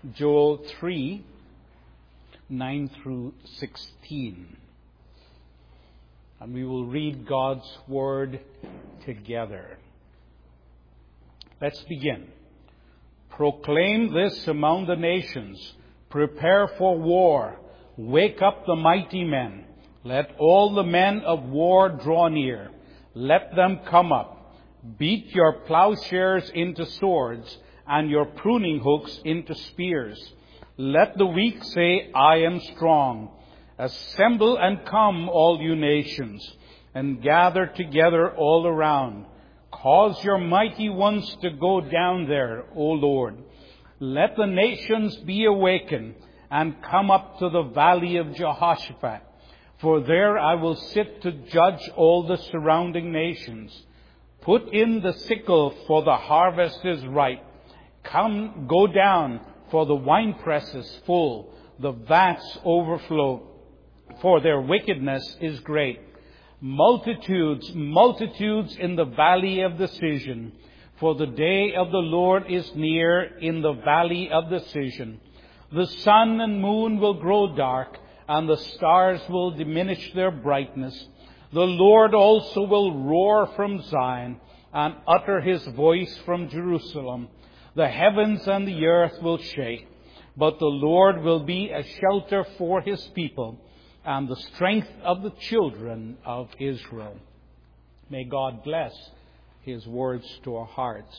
Joel 3, 9 through 16. And we will read God's Word together. Let's begin. Proclaim this among the nations. Prepare for war. Wake up the mighty men. Let all the men of war draw near. Let them come up. Beat your plowshares into swords and your pruning hooks into spears. Let the weak say, I am strong. Assemble and come, all you nations, and gather together all around. Cause your mighty ones to go down there, O Lord. Let the nations be awakened and come up to the valley of Jehoshaphat. For there I will sit to judge all the surrounding nations. Put in the sickle, for the harvest is ripe. Come, go down, for the winepress is full. The vats overflow, for their wickedness is great. Multitudes, multitudes in the valley of decision. For the day of the Lord is near in the valley of decision. The sun and moon will grow dark, and the stars will diminish their brightness. The Lord also will roar from Zion and utter his voice from Jerusalem. The heavens and the earth will shake, but the Lord will be a shelter for his people and the strength of the children of Israel. May God bless his words to our hearts.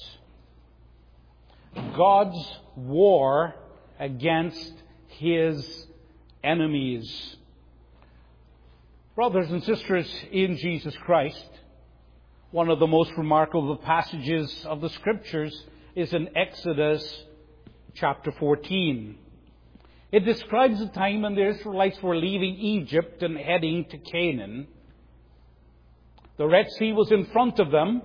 God's war against his enemies. Brothers and sisters in Jesus Christ, one of the most remarkable passages of the Scriptures is in Exodus chapter 14. It describes the time when the Israelites were leaving Egypt and heading to Canaan. The Red Sea was in front of them.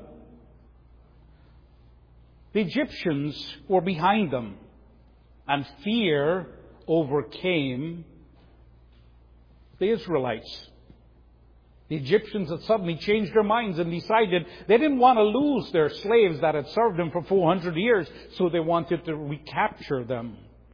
The Egyptians were behind them, and fear overcame the Israelites. The Egyptians had suddenly changed their minds and decided they didn't want to lose their slaves that had served them for 400 years, so they wanted to recapture them.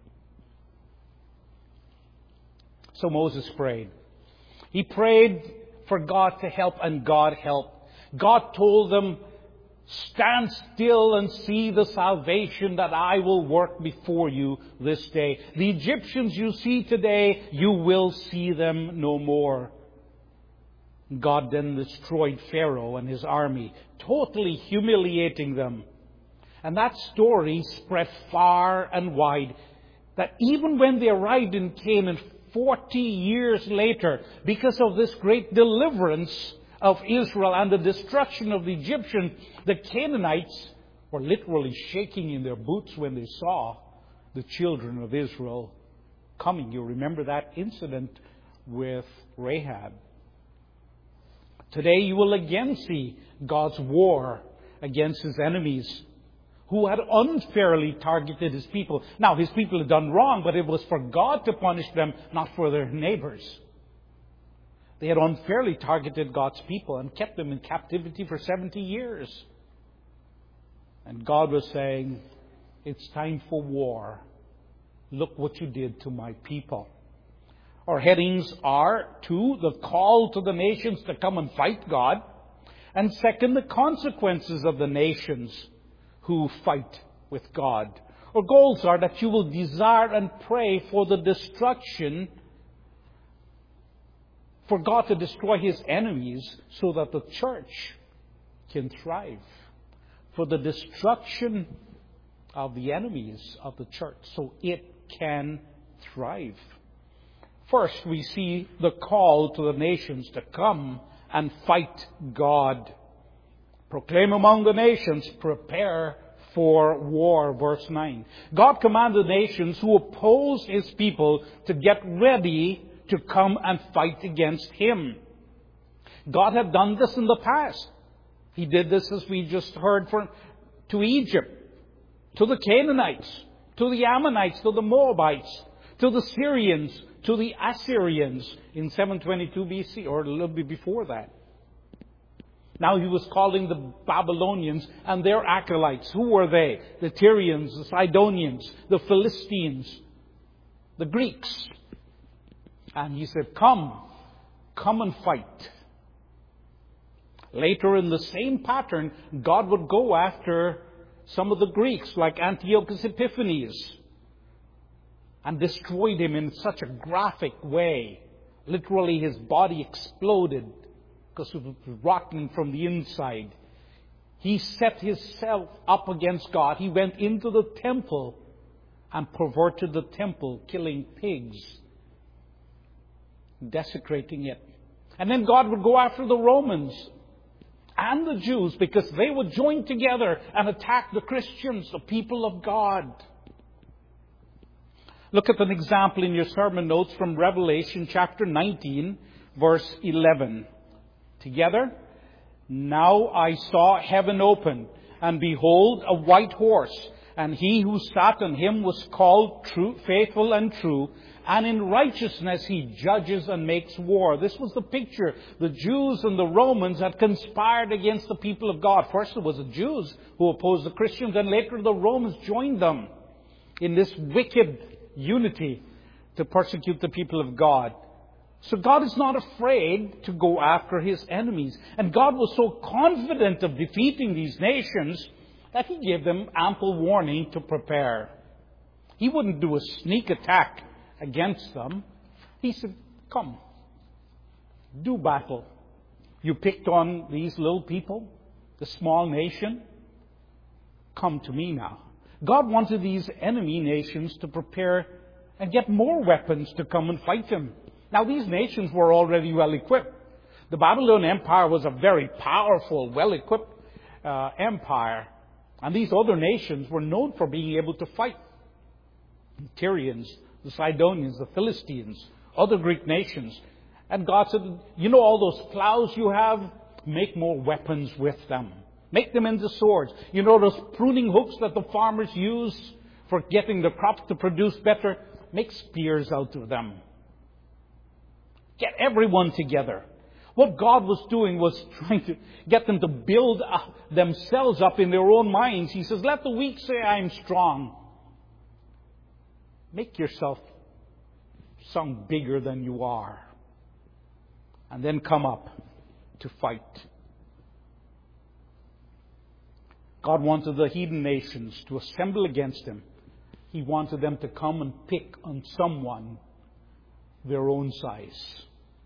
So Moses prayed. He prayed for God to help, and God helped. God told them, stand still and see the salvation that I will work before you this day. The Egyptians you see today, you will see them no more. God then destroyed Pharaoh and his army, totally humiliating them. And that story spread far and wide, that even when they arrived in Canaan 40 years later, because of this great deliverance of Israel and the destruction of the Egyptians, the Canaanites were literally shaking in their boots when they saw the children of Israel coming. You remember that incident with Rahab. Today you will again see God's war against his enemies who had unfairly targeted his people. Now, his people had done wrong, but it was for God to punish them, not for their neighbors. They had unfairly targeted God's people and kept them in captivity for 70 years. And God was saying, it's time for war. Look what you did to my people. Our headings are, 2, the call to the nations to come and fight God. And 2, the consequences of the nations who fight with God. Our goals are that you will desire and pray for the destruction, for God to destroy his enemies so that the church can thrive. For the destruction of the enemies of the church so it can thrive. First, we see the call to the nations to come and fight God. Proclaim among the nations, prepare for war, verse 9. God commanded the nations who opposed his people to get ready to come and fight against him. God had done this in the past. He did this, as we just heard, to Egypt, to the Canaanites, to the Ammonites, to the Moabites, to the Syrians, to the Assyrians in 722 BC, or a little bit before that. Now he was calling the Babylonians and their acolytes. Who were they? The Tyrians, the Sidonians, the Philistines, the Greeks. And he said, come and fight. Later in the same pattern, God would go after some of the Greeks, like Antiochus Epiphanes, and destroyed him in such a graphic way. Literally, his body exploded because it was rotten from the inside. He set himself up against God. He went into the temple and perverted the temple, killing pigs, desecrating it. And then God would go after the Romans and the Jews because they would join together and attack the Christians, the people of God. Look at an example in your sermon notes from Revelation chapter 19, verse 11. Together, now I saw heaven open, and behold, a white horse, and he who sat on him was called true, faithful and true, and in righteousness he judges and makes war. This was the picture. The Jews and the Romans had conspired against the people of God. First it was the Jews who opposed the Christians, and later the Romans joined them in this wicked unity to persecute the people of God. So God is not afraid to go after His enemies. And God was so confident of defeating these nations that He gave them ample warning to prepare. He wouldn't do a sneak attack against them. He said, come, do battle. You picked on these little people, the small nation. Come to me now. God wanted these enemy nations to prepare and get more weapons to come and fight Him. Now, these nations were already well equipped. The Babylonian Empire was a very powerful, well-equipped empire. And these other nations were known for being able to fight. The Tyrians, the Sidonians, the Philistines, other Greek nations. And God said, you know all those plows you have? Make more weapons with them. Make them into swords. You know those pruning hooks that the farmers use for getting the crops to produce better? Make spears out of them. Get everyone together. What God was doing was trying to get them to build themselves up in their own minds. He says, let the weak say, I am strong. Make yourself sound bigger than you are. And then come up to fight. God wanted the heathen nations to assemble against Him. He wanted them to come and pick on someone their own size.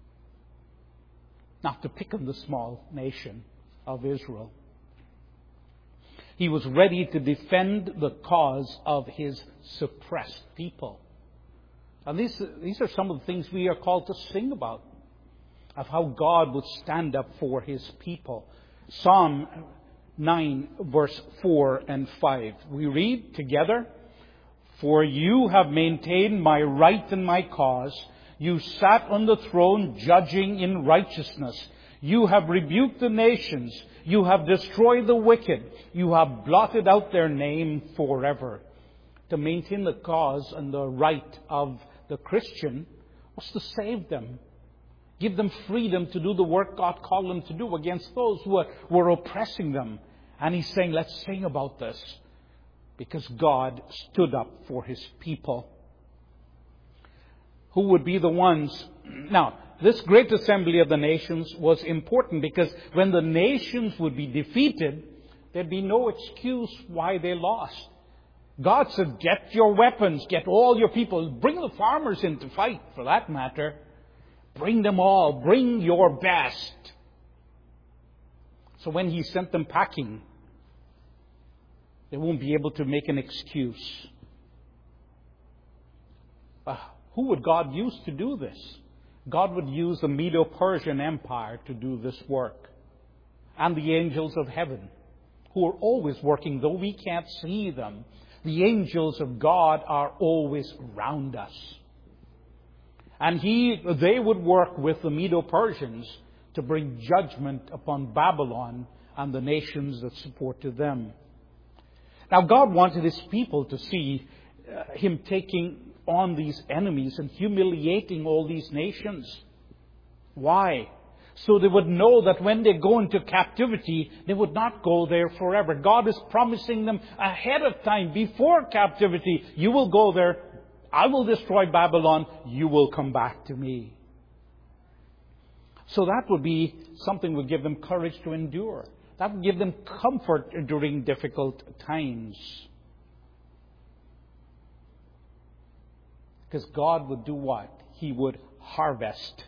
Not to pick on the small nation of Israel. He was ready to defend the cause of His suppressed people. And these are some of the things we are called to sing about. Of how God would stand up for His people. Psalm 9, verse 4 and 5. We read together, for you have maintained my right and my cause. You sat on the throne judging in righteousness. You have rebuked the nations. You have destroyed the wicked. You have blotted out their name forever. To maintain the cause and the right of the Christian was to save them. Give them freedom to do the work God called them to do against those who were oppressing them. And He's saying, let's sing about this. Because God stood up for His people. Who would be the ones? Now, this great assembly of the nations was important because when the nations would be defeated, there'd be no excuse why they lost. God said, get your weapons, get all your people, bring the farmers in to fight, for that matter. Bring them all, bring your best. So when He sent them packing, they won't be able to make an excuse. Who would God use to do this? God would use the Medo-Persian Empire to do this work. And the angels of heaven, who are always working, though we can't see them. The angels of God are always around us. And they would work with the Medo-Persians to bring judgment upon Babylon and the nations that supported them. Now, God wanted His people to see Him taking on these enemies and humiliating all these nations. Why? So they would know that when they go into captivity, they would not go there forever. God is promising them ahead of time, before captivity, you will go there, I will destroy Babylon, you will come back to me. So that would be something that would give them courage to endure. That would give them comfort during difficult times. Because God would do what? He would harvest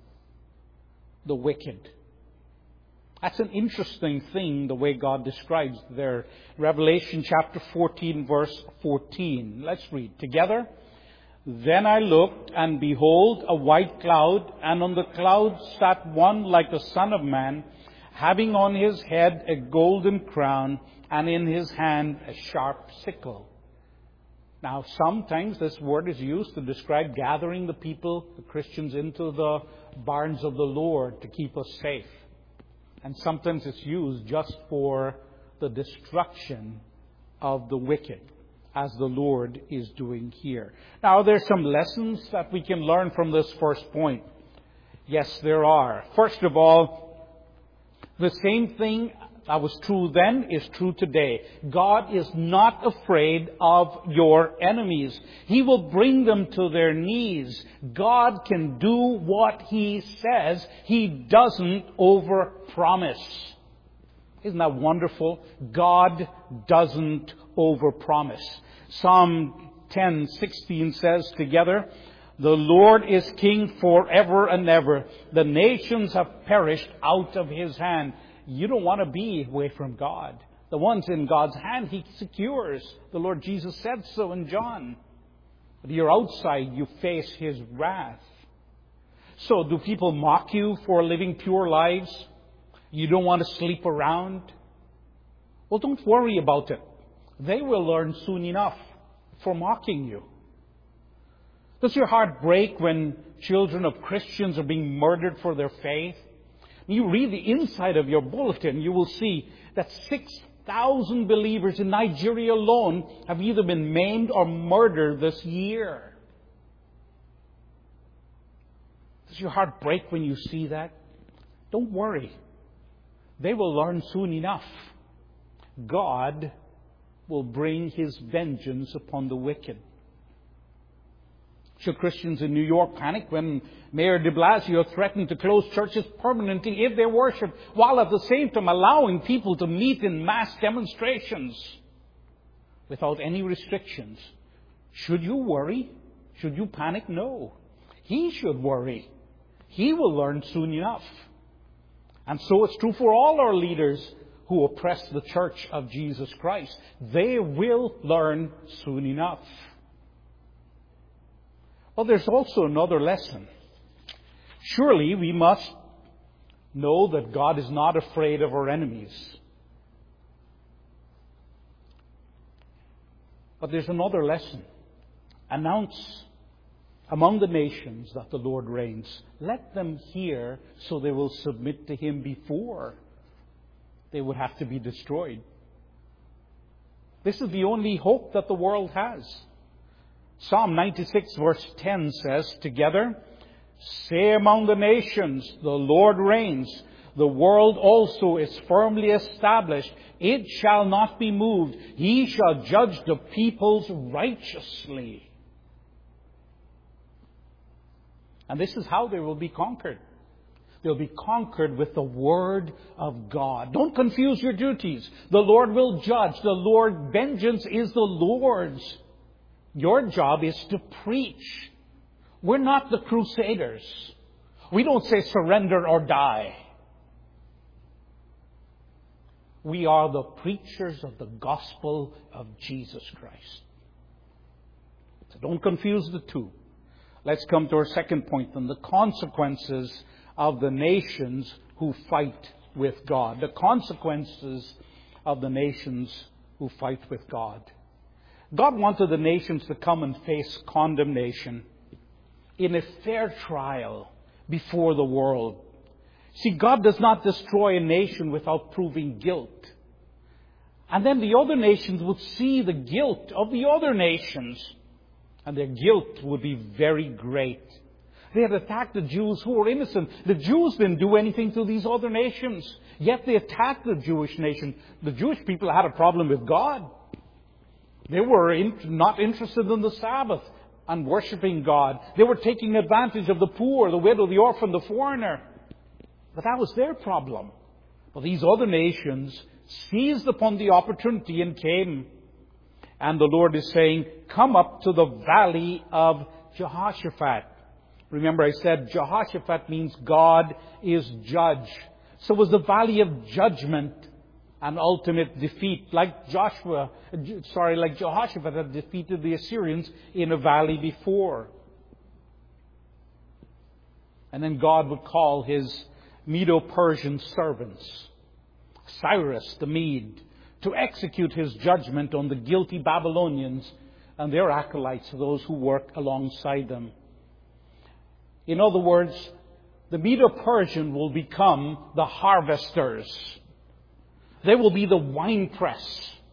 the wicked. That's an interesting thing, the way God describes there. Revelation chapter 14, verse 14. Let's read together. Then I looked, and behold, a white cloud, and on the cloud sat one like the Son of Man, having on his head a golden crown, and in his hand a sharp sickle. Now, sometimes this word is used to describe gathering the people, the Christians, into the barns of the Lord to keep us safe. And sometimes it's used just for the destruction of the wicked, as the Lord is doing here. Now, there's some lessons that we can learn from this first point. Yes, there are. First of all, the same thing that was true then is true today. God is not afraid of your enemies. He will bring them to their knees. God can do what He says. He doesn't overpromise. Isn't that wonderful? God doesn't overpromise. Psalm 10:16 says together, "The Lord is king forever and ever. The nations have perished out of His hand." You don't want to be away from God. The ones in God's hand, He secures. The Lord Jesus said so in John. But you're outside, you face His wrath. So do people mock you for living pure lives? You don't want to sleep around? Well, don't worry about it. They will learn soon enough for mocking you. Does your heart break when children of Christians are being murdered for their faith? You read the inside of your bulletin, you will see that 6,000 believers in Nigeria alone have either been maimed or murdered this year. Does your heart break when you see that? Don't worry. They will learn soon enough. God will bring His vengeance upon the wicked. Should Christians in New York panic when Mayor de Blasio threatened to close churches permanently if they worship, while at the same time allowing people to meet in mass demonstrations without any restrictions? Should you worry? Should you panic? No. He should worry. He will learn soon enough. And so it's true for all our leaders who oppress the church of Jesus Christ. They will learn soon enough. Well, there's also another lesson. Surely we must know that God is not afraid of our enemies. But there's another lesson. Announce among the nations that the Lord reigns. Let them hear so they will submit to Him before they would have to be destroyed. This is the only hope that the world has. Psalm 96 verse 10 says together, "Say among the nations, the Lord reigns. The world also is firmly established. It shall not be moved. He shall judge the peoples righteously." And this is how they will be conquered. They'll be conquered with the Word of God. Don't confuse your duties. The Lord will judge. The Lord, vengeance is the Lord's. Your job is to preach. We're not the crusaders. We don't say surrender or die. We are the preachers of the gospel of Jesus Christ. So don't confuse the two. Let's come to our second point then, the consequences of the nations who fight with God. The consequences of the nations who fight with God. God wanted the nations to come and face condemnation in a fair trial before the world. See, God does not destroy a nation without proving guilt. And then the other nations would see the guilt of the other nations, and their guilt would be very great. They had attacked the Jews who were innocent. The Jews didn't do anything to these other nations. Yet they attacked the Jewish nation. The Jewish people had a problem with God. They were not interested in the Sabbath and worshiping God. They were taking advantage of the poor, the widow, the orphan, the foreigner. But that was their problem. But these other nations seized upon the opportunity and came. And the Lord is saying, come up to the valley of Jehoshaphat. Remember I said Jehoshaphat means God is judge. So it was the valley of judgment and ultimate defeat. Like Jehoshaphat had defeated the Assyrians in a valley before. And then God would call His Medo-Persian servants, Cyrus the Mede, to execute His judgment on the guilty Babylonians and their acolytes, those who work alongside them. In other words, the Medo-Persian will become the harvesters. They will be the winepress.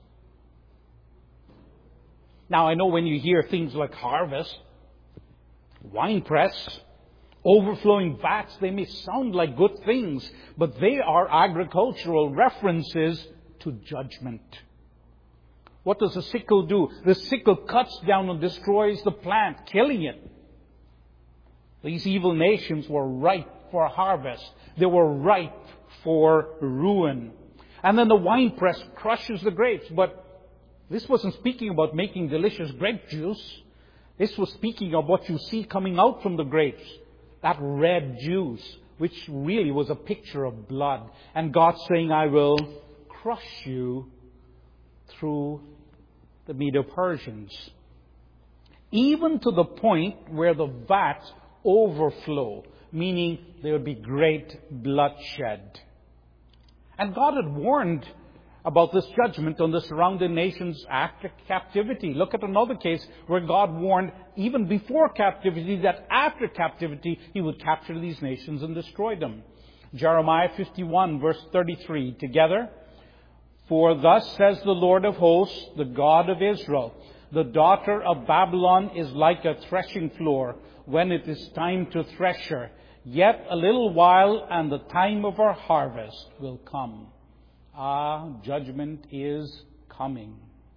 Now, I know when you hear things like harvest, winepress, overflowing vats, they may sound like good things, but they are agricultural references to judgment. What does a sickle do? The sickle cuts down and destroys the plant, killing it. These evil nations were ripe for harvest. They were ripe for ruin. And then the winepress crushes the grapes. But this wasn't speaking about making delicious grape juice. This was speaking of what you see coming out from the grapes. That red juice, which really was a picture of blood. And God saying, I will crush you through the Medo-Persians. Even to the point where the vats overflow, meaning there would be great bloodshed. And God had warned about this judgment on the surrounding nations after captivity. Look at another case where God warned even before captivity that after captivity He would capture these nations and destroy them. Jeremiah 51 verse 33 together. For thus says the Lord of hosts, the God of Israel, the daughter of Babylon is like a threshing floor when it is time to thresh her. Yet a little while and the time of her harvest will come. Judgment is coming.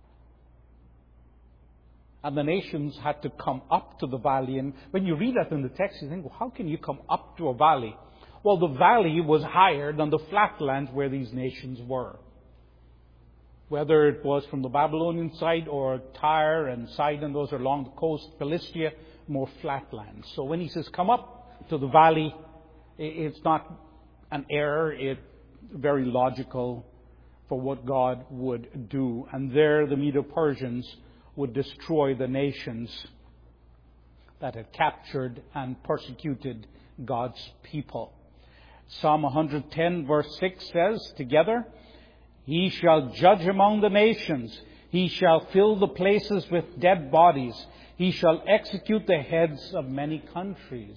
And the nations had to come up to the valley. And when you read that in the text, you think, well, how can you come up to a valley? Well, the valley was higher than the flatlands where these nations were. Whether it was from the Babylonian side or Tyre and Sidon, those are along the coast, Philistia, more flatlands. So when He says, come up to the valley, it's not an error. It's very logical for what God would do. And there the Medo-Persians would destroy the nations that had captured and persecuted God's people. Psalm 110 verse 6 says, together, He shall judge among the nations. He shall fill the places with dead bodies. He shall execute the heads of many countries.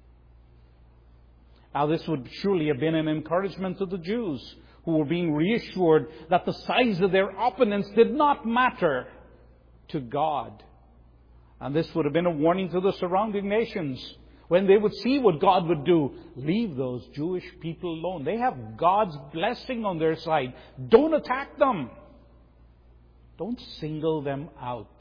Now this would surely have been an encouragement to the Jews who were being reassured that the size of their opponents did not matter to God. And this would have been a warning to the surrounding nations. When they would see what God would do, leave those Jewish people alone. They have God's blessing on their side. Don't attack them. Don't single them out.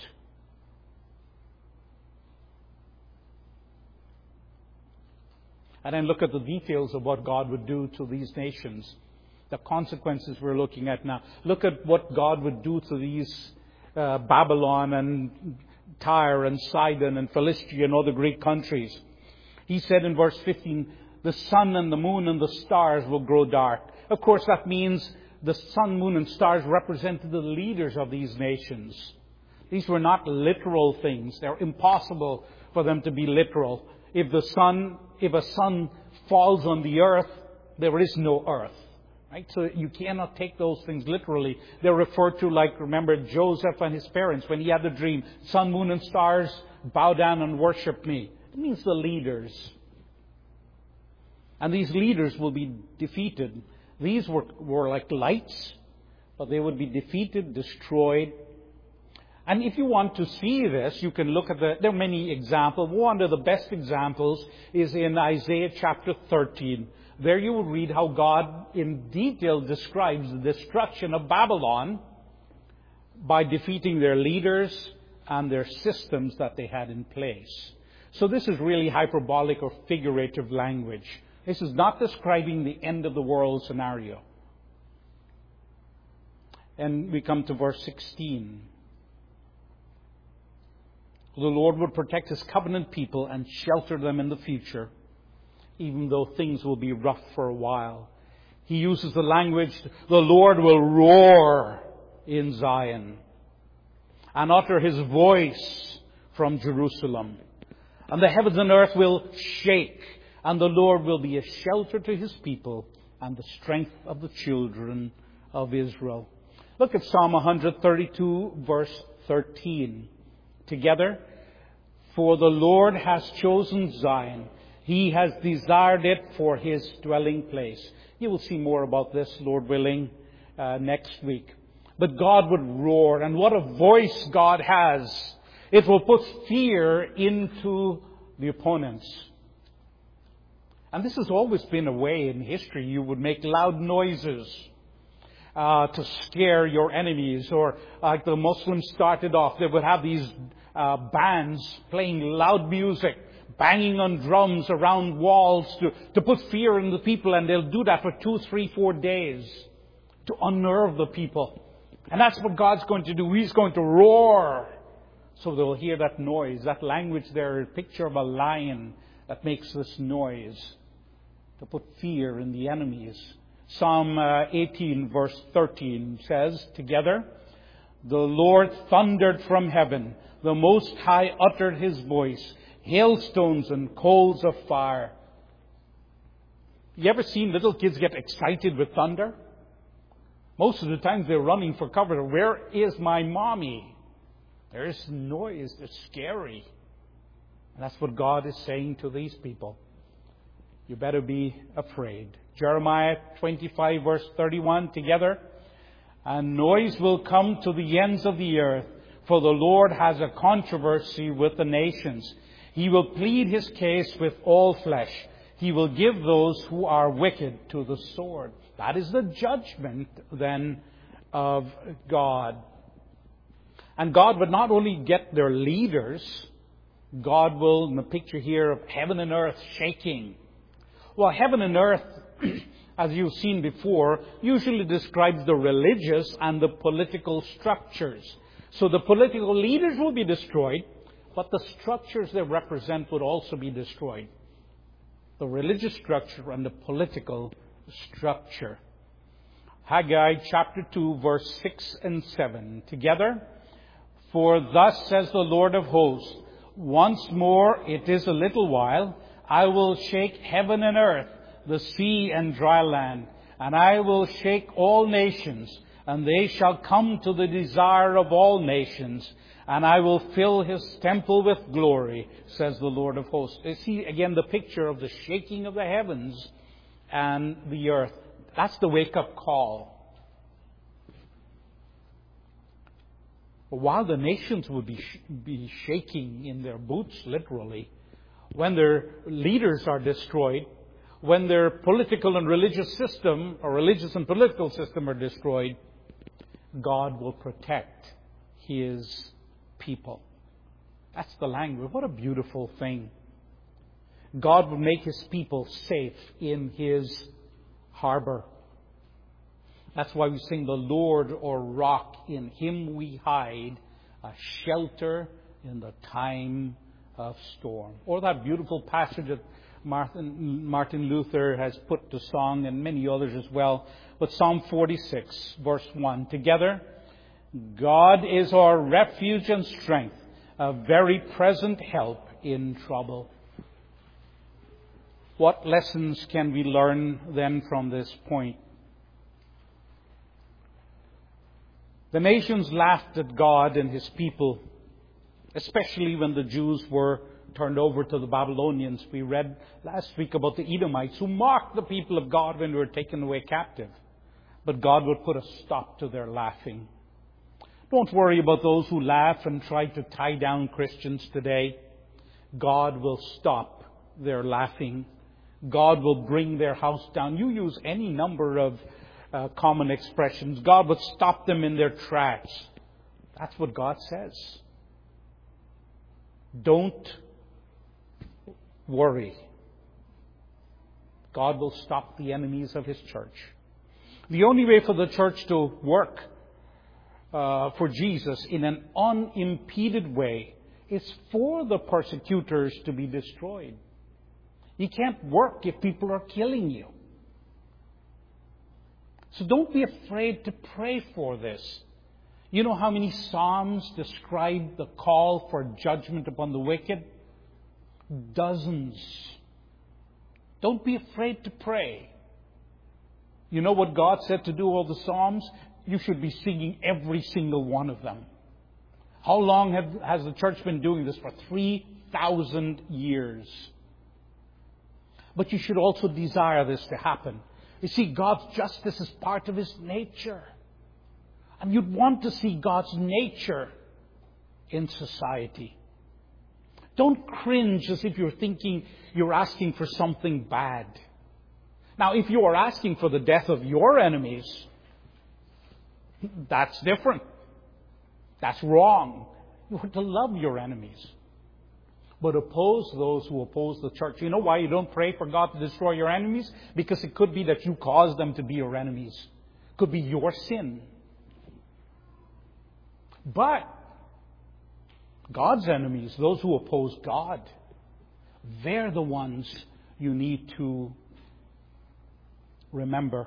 And then look at the details of what God would do to these nations. The consequences we're looking at now. Look at what God would do to these Babylon and Tyre and Sidon and Philistia and other Greek countries. He said in verse 15, the sun and the moon and the stars will grow dark. Of course, that means the sun, moon, and stars represented the leaders of these nations. These were not literal things. They're impossible for them to be literal. If a sun falls on the earth, there is no earth. Right? So you cannot take those things literally. They're referred to like, remember, Joseph and his parents when he had the dream. Sun, moon, and stars, bow down and worship me. It means the leaders. And these leaders will be defeated. These were like lights, but they would be defeated, destroyed. And if you want to see this, you can look at there are many examples. One of the best examples is in Isaiah chapter 13. There you will read how God in detail describes the destruction of Babylon by defeating their leaders and their systems that they had in place. So this is really hyperbolic or figurative language. This is not describing the end of the world scenario. And we come to verse 16. The Lord would protect His covenant people and shelter them in the future, even though things will be rough for a while. He uses the language, the Lord will roar in Zion and utter His voice from Jerusalem. And the heavens and earth will shake, and the Lord will be a shelter to His people and the strength of the children of Israel. Look at Psalm 132, verse 13. Together, for the Lord has chosen Zion. He has desired it for His dwelling place. You will see more about this, Lord willing, next week. But God would roar, and what a voice God has. It will put fear into the opponents. And this has always been a way in history. You would make loud noises to scare your enemies. Or like the Muslims started off, they would have these bands playing loud music, banging on drums around walls to put fear in the people. And they'll do that for 2, 3, 4 days to unnerve the people. And that's what God's going to do. He's going to roar. So they'll hear that noise, that language there, a picture of a lion that makes this noise to put fear in the enemies. Psalm 18 verse 13 says, together, the Lord thundered from heaven. The Most High uttered His voice. Hailstones and coals of fire. You ever seen little kids get excited with thunder? Most of the times they're running for cover. Where is my mommy? There's noise. It's scary. And that's what God is saying to these people. You better be afraid. Jeremiah 25 verse 31, together. And noise will come to the ends of the earth, for the Lord has a controversy with the nations. He will plead His case with all flesh. He will give those who are wicked to the sword. That is the judgment then of God. And God would not only get their leaders, God will, in the picture here of heaven and earth shaking. Well, heaven and earth, as you've seen before, usually describes the religious and the political structures. So the political leaders will be destroyed, but the structures they represent would also be destroyed. The religious structure and the political structure. Haggai chapter 2 verse 6 and 7. Together, for thus says the Lord of hosts, once more it is a little while, I will shake heaven and earth, the sea and dry land, and I will shake all nations, and they shall come to the desire of all nations, and I will fill His temple with glory, says the Lord of hosts. You see again the picture of the shaking of the heavens and the earth. That's the wake-up call. While the nations will be shaking in their boots, literally, when their leaders are destroyed, when their political and religious system, or religious and political system are destroyed, God will protect His people. That's the language. What a beautiful thing. God will make His people safe in His harbor. That's why we sing, the Lord, or rock, in Him we hide, a shelter in the time of storm. Or that beautiful passage that Martin Luther has put to song, and many others as well. But Psalm 46, verse 1. Together, God is our refuge and strength, a very present help in trouble. What lessons can we learn then from this point? The nations laughed at God and His people, especially when the Jews were turned over to the Babylonians. We read last week about the Edomites who mocked the people of God when they were taken away captive. But God would put a stop to their laughing. Don't worry about those who laugh and try to tie down Christians today. God will stop their laughing. God will bring their house down. You use any number of common expressions. God will stop them in their tracks. That's what God says. Don't worry. God will stop the enemies of His church. The only way for the church to work for Jesus in an unimpeded way is for the persecutors to be destroyed. You can't work if people are killing you. So don't be afraid to pray for this. You know how many Psalms describe the call for judgment upon the wicked? Dozens. Don't be afraid to pray. You know what God said to do all the Psalms? You should be singing every single one of them. How long has the church been doing this? For 3,000 years. But you should also desire this to happen. You see, God's justice is part of His nature. And you'd want to see God's nature in society. Don't cringe as if you're thinking you're asking for something bad. Now, if you are asking for the death of your enemies, that's different. That's wrong. You are to love your enemies. But oppose those who oppose the church. You know why you don't pray for God to destroy your enemies? Because it could be that you caused them to be your enemies. It could be your sin. But God's enemies, those who oppose God, they're the ones you need to remember,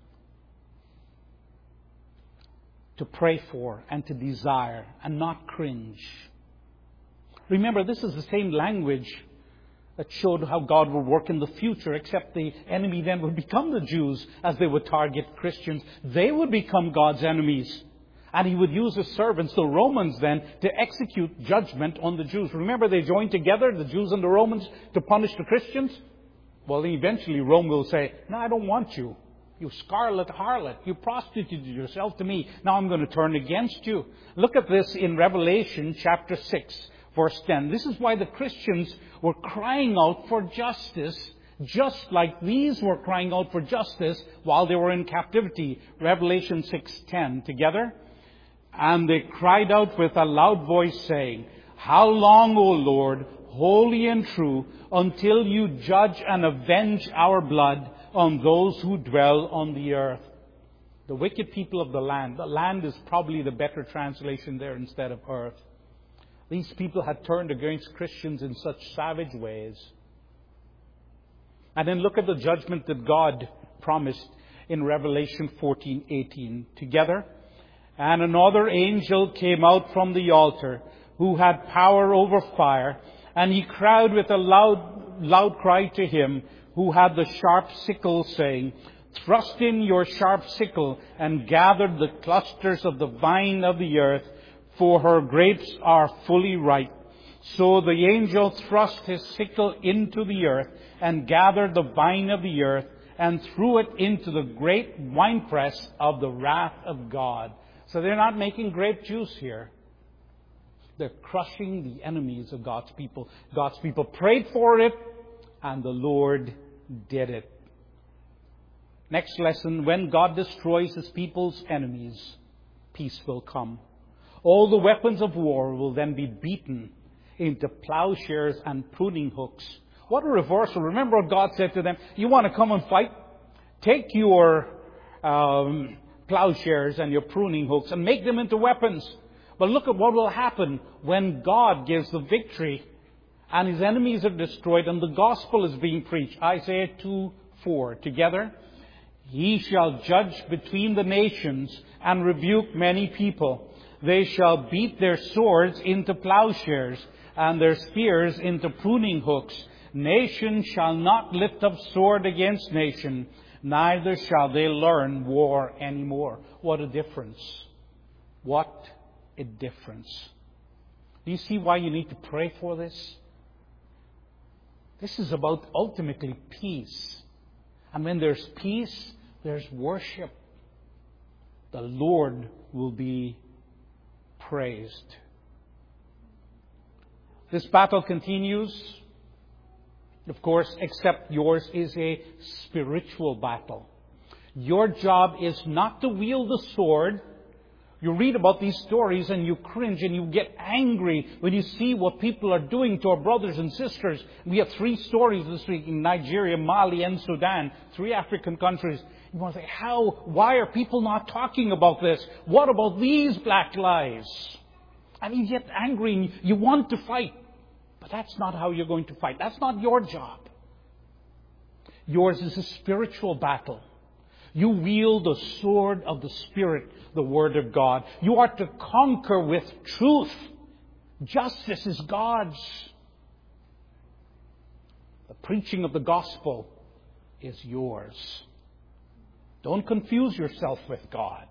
to pray for, and to desire, and not cringe. Remember, this is the same language that showed how God will work in the future, except the enemy then would become the Jews as they would target Christians. They would become God's enemies. And He would use His servants, the Romans then, to execute judgment on the Jews. Remember, they joined together, the Jews and the Romans, to punish the Christians? Well, eventually Rome will say, no, I don't want you. You scarlet harlot. You prostituted yourself to me. Now I'm going to turn against you. Look at this in Revelation chapter 6, verse 10. This is why the Christians were crying out for justice, just like these were crying out for justice while they were in captivity. Revelation 6:10. Together. And they cried out with a loud voice, saying, How long, O Lord, holy and true, until you judge and avenge our blood on those who dwell on the earth? The wicked people of the land. The land is probably the better translation there instead of earth. These people had turned against Christians in such savage ways. And then look at the judgment that God promised in Revelation 14:18. Together. And another angel came out from the altar, who had power over fire, and he cried with a loud cry to him who had the sharp sickle, saying, Thrust in your sharp sickle, and gather the clusters of the vine of the earth, for her grapes are fully ripe. So the angel thrust his sickle into the earth, and gathered the vine of the earth, and threw it into the great winepress of the wrath of God. So they're not making grape juice here. They're crushing the enemies of God's people. God's people prayed for it, and the Lord did it. Next lesson, when God destroys His people's enemies, peace will come. All the weapons of war will then be beaten into plowshares and pruning hooks. What a reversal. Remember what God said to them? You want to come and fight? Take your plowshares and your pruning hooks and make them into weapons. But look at what will happen when God gives the victory and His enemies are destroyed and the gospel is being preached. Isaiah 2:4. Together. He shall judge between the nations and rebuke many people. They shall beat their swords into plowshares and their spears into pruning hooks. Nation shall not lift up sword against nation, neither shall they learn war anymore. What a difference. What a difference. Do you see why you need to pray for this? This is about ultimately peace. And when there's peace, there's worship. The Lord will be praised. This battle continues, of course, except yours is a spiritual battle. Your job is not to wield the sword. You read about these stories and you cringe and you get angry when you see what people are doing to our brothers and sisters. We have 3 stories this week in Nigeria, Mali, and Sudan, 3 African countries. You want to say, why are people not talking about this? What about these black lives? And you get angry and you want to fight. But that's not how you're going to fight. That's not your job. Yours is a spiritual battle. You wield the sword of the Spirit, the Word of God. You are to conquer with truth. Justice is God's. The preaching of the gospel is yours. Don't confuse yourself with God.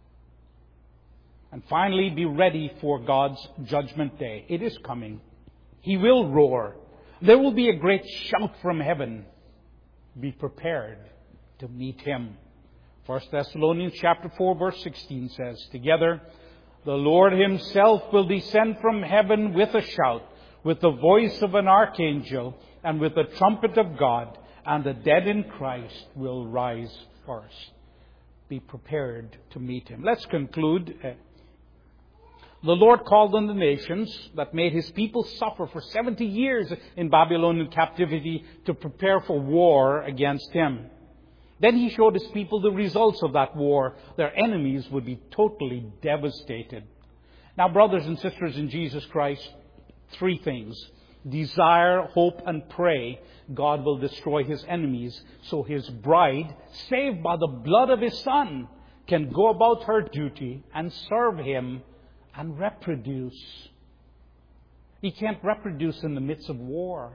And finally, be ready for God's judgment day. It is coming. He will roar. There will be a great shout from heaven. Be prepared to meet Him. 1 Thessalonians chapter 4 verse 16 says, "Together the Lord Himself will descend from heaven with a shout, with the voice of an archangel, and with the trumpet of God, and the dead in Christ will rise first." Be prepared to meet Him. Let's conclude. The Lord called on the nations that made His people suffer for 70 years in Babylonian captivity to prepare for war against Him. Then He showed His people the results of that war. Their enemies would be totally devastated. Now, brothers and sisters in Jesus Christ, 3 things. Desire, hope, and pray. God will destroy His enemies so His bride, saved by the blood of His Son, can go about her duty and serve Him and reproduce. He can't reproduce in the midst of war.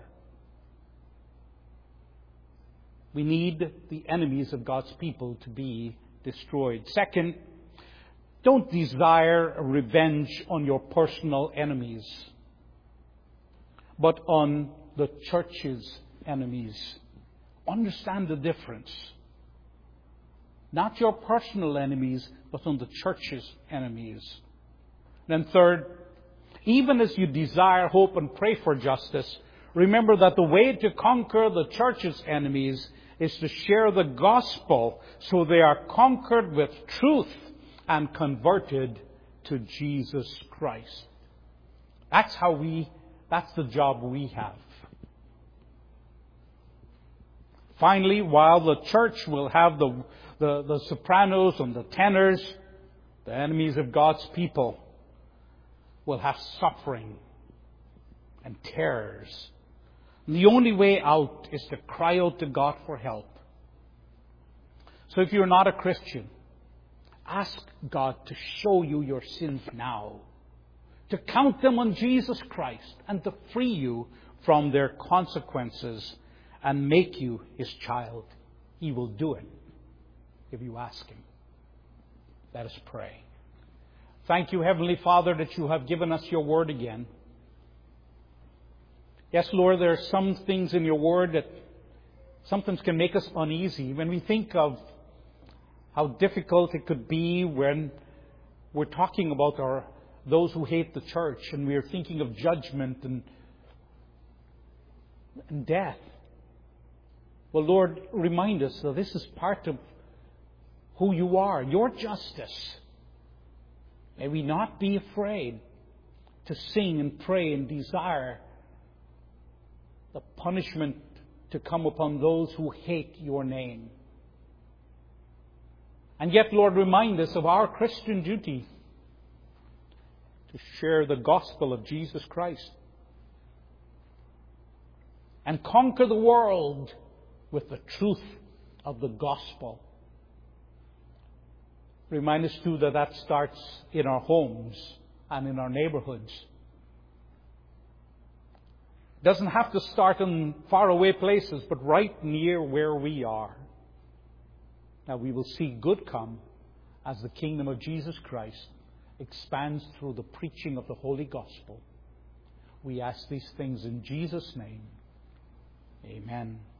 We need the enemies of God's people to be destroyed. Second, don't desire revenge on your personal enemies, but on the church's enemies. Understand the difference. Not your personal enemies, but on the church's enemies. Then third, even as you desire, hope, and pray for justice, remember that the way to conquer the church's enemies is to share the gospel so they are conquered with truth and converted to Jesus Christ. That's the job we have. Finally, while the church will have the sopranos and the tenors, the enemies of God's people will have suffering and terrors. And the only way out is to cry out to God for help. So if you're not a Christian, ask God to show you your sins now, to count them on Jesus Christ, and to free you from their consequences and make you His child. He will do it if you ask Him. Let us pray. Thank you, Heavenly Father, that you have given us your word again. Yes, Lord, there are some things in your word that sometimes can make us uneasy. When we think of how difficult it could be when we're talking about those who hate the church, and we're thinking of judgment and death. Well, Lord, remind us that this is part of who you are, your justice. May we not be afraid to sing and pray and desire the punishment to come upon those who hate your name. And yet, Lord, remind us of our Christian duty to share the gospel of Jesus Christ and conquer the world with the truth of the gospel. Remind us, too, that starts in our homes and in our neighborhoods. It doesn't have to start in faraway places, but right near where we are. Now we will see good come as the kingdom of Jesus Christ expands through the preaching of the Holy Gospel. We ask these things in Jesus' name. Amen.